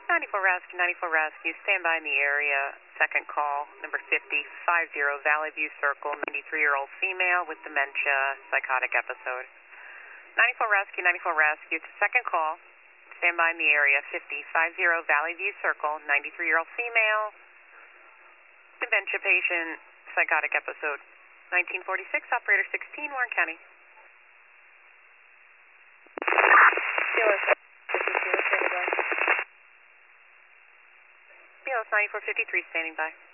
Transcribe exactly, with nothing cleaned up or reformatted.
ninety-four Rescue, ninety-four Rescue, stand by in the area. Second call, number fifty, fifty Valley View Circle, ninety-three-year-old female with dementia, psychotic episode. ninety-four Rescue, ninety-four Rescue, it's a second call. Stand by in the area, fifty, fifty Valley View Circle, ninety-three-year-old female, dementia patient, psychotic episode. nineteen forty-six, operator sixteen, Warren County. B L S, this is Sheila, standing by. B L S ninety-four fifty-three, standing by.